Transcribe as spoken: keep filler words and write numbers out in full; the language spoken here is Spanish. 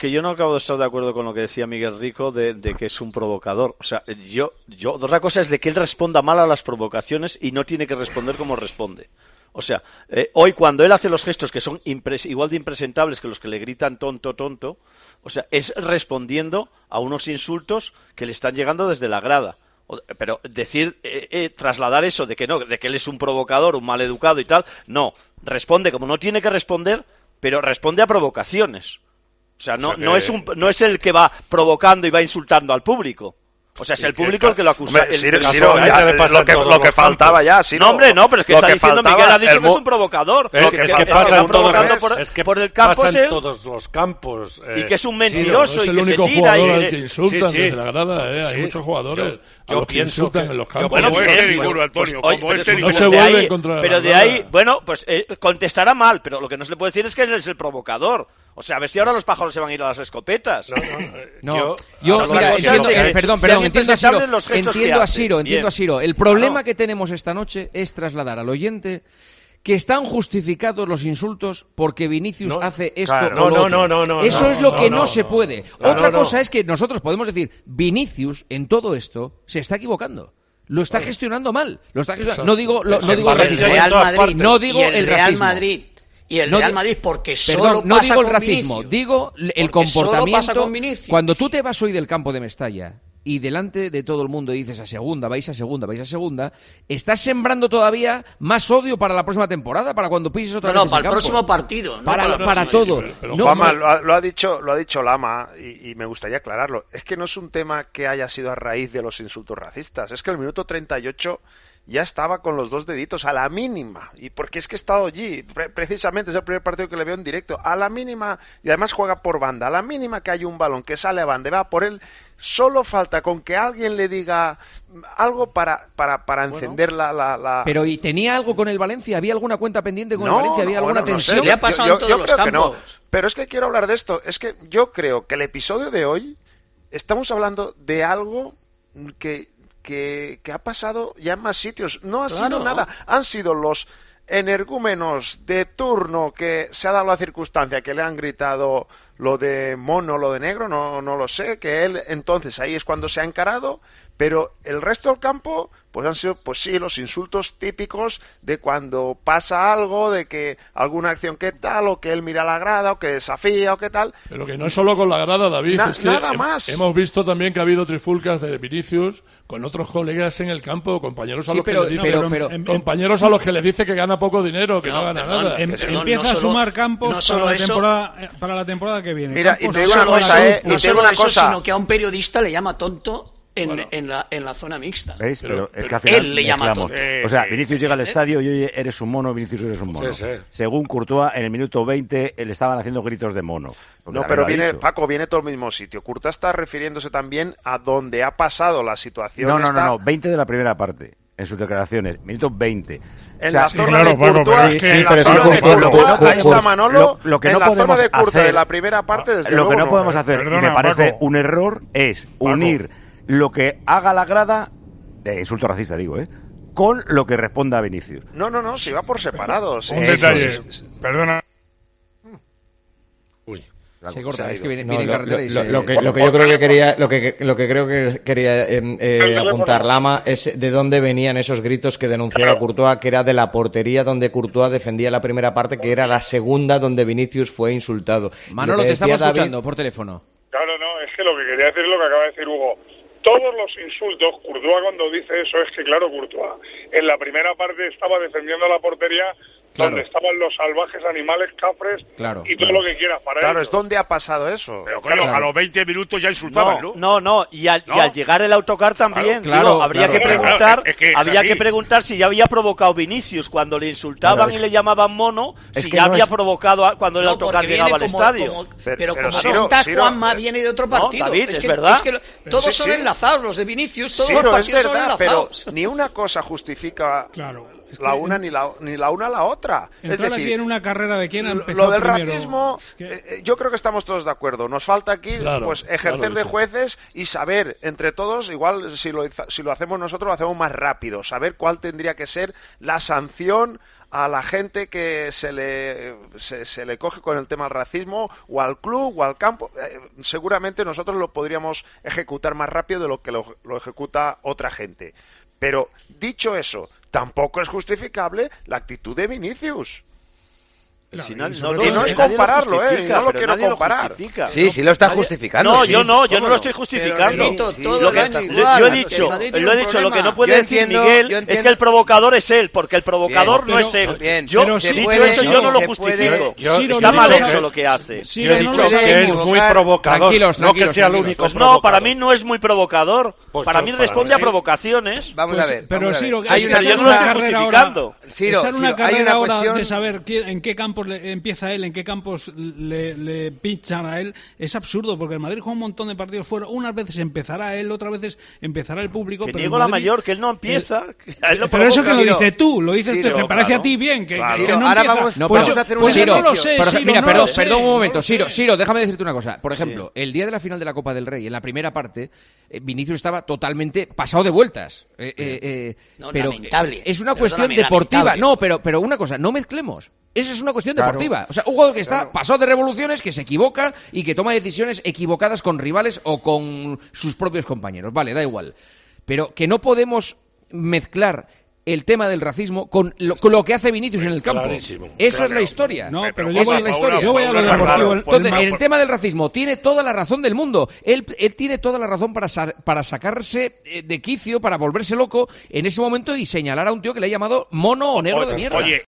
que yo no acabo de estar de acuerdo con lo que decía Miguel Rico de, de que es un provocador. O sea, yo, yo, otra cosa es de que él responda mal a las provocaciones y no tiene que responder como responde. O sea, eh, hoy cuando él hace los gestos que son impres- igual de impresentables que los que le gritan tonto, tonto, o sea, es respondiendo a unos insultos que le están llegando desde la grada. O, pero decir, eh, eh, trasladar eso de que no, de que él es un provocador, un maleducado y tal, no. Responde como no tiene que responder, pero responde a provocaciones. O sea, no, o sea que... no es un, no es el que va provocando y va insultando al público. O sea, es el público el que lo acusa. Hombre, el, Ciro, Ciro, ya, lo que, lo que faltaba ya, Ciro. No, hombre, no, pero es que está diciendo Miguel ha dicho que es un provocador. Es que, es que pasa en todos, por, es que por el campo pasa en todos los campos. Eh, y que es un mentiroso Ciro, no es y el que único se tira. jugador Y... al que insultan sí, sí. desde la grada, ¿eh? Hay sí. muchos jugadores yo, yo a los que insultan que, en los campos. Bueno, como pues, este pues, ninguno, Antonio, pues, como oye, este pero, no ninguno. se vuelve ahí, en contra de Pero la de grada. ahí, bueno, pues eh, contestará mal, pero lo que no se le puede decir es que él es el provocador. O sea, a ver si ahora los pájaros se van a ir a las escopetas. No, no, yo, yo, o sea, mira, entiendo, que, eh, perdón, perdón, entiendo a Ciro, entiendo a Ciro, Bien. entiendo a Ciro. El problema claro. que tenemos esta noche es trasladar al oyente que están justificados los insultos porque Vinicius no, hace esto claro, o lo no, otro. no, no, no, Eso no, es lo no, que no, no, no se puede. no, Otra no, cosa no. es que nosotros podemos decir, Vinicius en todo esto se está equivocando. Lo está gestionando mal. Lo está gestionando. No digo, lo, no digo el racismo. Real Madrid, no digo y el, el Real racismo. Madrid. Y el no, Real Madrid, porque solo perdón, no pasa digo el con racismo, Vinicius, digo el porque comportamiento. Solo pasa con Vinicius. Cuando tú te vas hoy del campo de Mestalla y delante de todo el mundo dices a segunda, vais a segunda, vais a segunda, estás sembrando todavía más odio para la próxima temporada, para cuando pises otra no, vez no, para el campo. próximo partido. No para, para, para todo. Pero, pero, no, Juanma, no. lo, ha, lo, ha dicho, lo ha dicho Lama y, y me gustaría aclararlo. Es que no es un tema que haya sido a raíz de los insultos racistas. Es que el minuto treinta y ocho ya estaba con los dos deditos a la mínima, y porque es que he estado allí, pre- precisamente es el primer partido que le veo en directo, a la mínima, y además juega por banda, a la mínima que hay un balón que sale a banda y va por él, solo falta con que alguien le diga algo para, para, para encender bueno, la, la, la... Pero ¿y tenía algo con el Valencia? ¿Había alguna cuenta pendiente con no, el Valencia? ¿Había no, alguna bueno, tensión? No sé. Le ha pasado yo, en todos yo los creo campos. que no, pero es que quiero hablar de esto, es que yo creo que el episodio de hoy estamos hablando de algo que Que, que ha pasado ya en más sitios. No ha claro. sido nada. Han sido los energúmenos de turno que se ha dado la circunstancia que le han gritado lo de mono, lo de negro, no, no lo sé, que él entonces ahí es cuando se ha encarado, pero el resto del campo pues han sido, pues sí, los insultos típicos de cuando pasa algo, de que alguna acción que tal, o que él mira la grada, o que desafía, o que tal. Pero que no es solo con la grada, David. Na- es que nada he- más. Hemos visto también que ha habido trifulcas de Vinicius con otros colegas en el campo, compañeros a Sí, los pero- que le dice, pero- pero- em- compañeros a los que le dice que gana poco dinero, que no, No, gana perdón, nada. em- Em- Perdón, empieza no a solo- sumar campos no para, solo la eso. temporada, para la temporada que viene. Mira, y Campos te digo una solo cosa, para- eh, y no te digo solo una eso, cosa. sino que a un periodista le llama tonto en, Bueno. en, la, en la zona mixta. ¿Veis? Pero, Pero- es que al pero final él le llama mezclamos. tonto. O sea, Sí, Vinicius sí, llega al ¿eh? estadio y oye, eres un mono, Vinicius eres un mono. Sí, sí. Según Courtois, en el minuto veinte le estaban haciendo gritos de mono. Porque No, también pero lo ha viene, dicho. Paco, viene todo el mismo sitio. Courtois está refiriéndose también a donde ha pasado la situación. No, no, esta, no, no, veinte de la primera parte, en sus declaraciones, minuto veinte. En O sea, la sí, zona claro, de Paco, Courtois, pero es que- en sí, la pero es zona que de con- con- Courtois, con- ahí está con- Manolo, lo- lo que en no la zona podemos de Courtois hacer- de la primera parte, desde Lo que luego no podemos hacer, y Perdona, me parece Paco. un error, es unir lo que haga la grada, de insulto racista digo, ¿eh? con lo que responda a Vinicius. No, no, no, si va por separados. Un Eh, detalle, eso es- perdona. Uy. Se corta, Se ha es ido. que viene, No, viene en lo, carretera y lo- se- lo que, lo que yo creo que quería lo que lo que creo que quería eh, eh, apuntar Lama es de dónde venían esos gritos que denunciaba Courtois, que era de la portería donde Courtois defendía la primera parte, que era la segunda donde Vinicius fue insultado. Manolo, Lo que te decía estamos David- escuchando por teléfono. Claro, no, es que lo que quería decir es lo que acaba de decir Hugo. Todos los insultos, Courtois cuando dice eso es que, claro, Courtois en la primera parte estaba defendiendo la portería Claro. donde estaban los salvajes animales, cafres Claro, y todo claro. lo que quieras para Claro, ellos. es donde ha pasado eso. Pero coño, Claro. a los veinte minutos ya insultaban, No, ¿no? no, no, y al, ¿No? y al llegar el autocar también, Claro, digo, habría claro, que claro. preguntar, Claro, es que es había así. que preguntar si ya había provocado Vinicius cuando le insultaban Claro, es y que- le llamaban mono, es si que ya no había es- provocado a- cuando el No, autocar porque viene llegaba al como- estadio. como- Pero- pero, pero como Ciro, cuenta Ciro, Juanma eh, viene de otro no, partido. David, es, es que, verdad. es que lo- todos sí, son sí. enlazados, los de Vinicius, todos Ciro, los es partidos son verdad, pero enlazados. ni una cosa justifica Claro. Es la que una en- ni la ni la una la otra. Es Entrar decir, aquí en una carrera de quién ha lo empezado del primero. racismo, Que- eh, eh, yo creo que estamos todos de acuerdo. Nos falta aquí Claro, pues ejercer claro que de sí. jueces y saber entre todos, igual si lo, si lo hacemos nosotros lo hacemos más rápido, saber cuál tendría que ser la sanción a la gente que se le, se, se le coge con el tema del racismo, o al club, o al campo. Eh, seguramente nosotros lo podríamos ejecutar más rápido de lo que lo, lo ejecuta otra gente. Pero, dicho eso, tampoco es justificable la actitud de Vinicius. Claro, si no, y, no, y no es compararlo, ¿eh? No lo quiero comparar. Lo sí, sí lo está justificando. No, sí. yo no, yo no lo estoy justificando. Pero, sí, lo que, igual, yo he dicho, lo he dicho, lo que no puede yo decir entiendo, Miguel es que el provocador es él, porque el provocador bien, no pero, es él. Bien, yo, pero dicho puede, eso, no, yo no lo se justifico. puede, yo, Ciro, está no mal lo hecho sabe. lo que hace. Ciro, Yo he no dicho lo que sabe. es muy provocador, Tranquilos, no que tranquilos, sea el tranquilos. único Pues provocador. no, para mí no es muy provocador. Pues para no, mí para responde mí. a provocaciones. Vamos Pues, a ver. pero vamos a Ciro, ver. hay Hay una una yo no lo estoy carrera justificando. ahora, Ciro, echar una Ciro, hay carrera una ahora cuestión- de saber quién- en qué campos le, empieza él, en qué campos le, le pinchan a él, es absurdo, porque el Madrid juega un montón de partidos fuera. Unas veces empezará él, otras veces empezará el público. Que pero niego el la Madrid- mayor, que él no empieza. que a él lo Pero eso que provoca. lo Ciro, dices tú, lo dices Ciro, tú, te parece claro, a ti bien, que, claro. que Ciro, no ahora empieza. vamos- No, Pues pero- yo- a hacer un pues yo no ejercicio. lo sé, Por ej- Ciro, mira, no perdón, lo sé, perdón un no momento, lo Siro, sé. Siro, déjame decirte una cosa. Por ejemplo, el día de la final de la Copa del Rey, en la primera parte, eh, Vinicius estaba totalmente pasado de vueltas. Eh, eh, eh, No, pero lamentable. es una Perdóname, cuestión deportiva. lamentable. No, pero, pero una cosa, no mezclemos. Esa es una cuestión Claro. deportiva. O sea, un jugador que está pasado de revoluciones, que se equivoca y que toma decisiones equivocadas con rivales o con sus propios compañeros. Vale, da igual. Pero que no podemos mezclar el tema del racismo con lo, con lo que hace Vinicius en el campo. Clarísimo. Esa Claro. es la historia. No, pero Pero yo Esa voy, es la historia. yo voy a lo Vamos a deportivo. dejarlo. el- Entonces, el en el ma- tema del racismo, tiene toda la razón del mundo. Él, él tiene toda la razón para, sa- para sacarse eh, de quicio, para volverse loco en ese momento y señalar a un tío que le ha llamado mono o negro de mierda. Oye,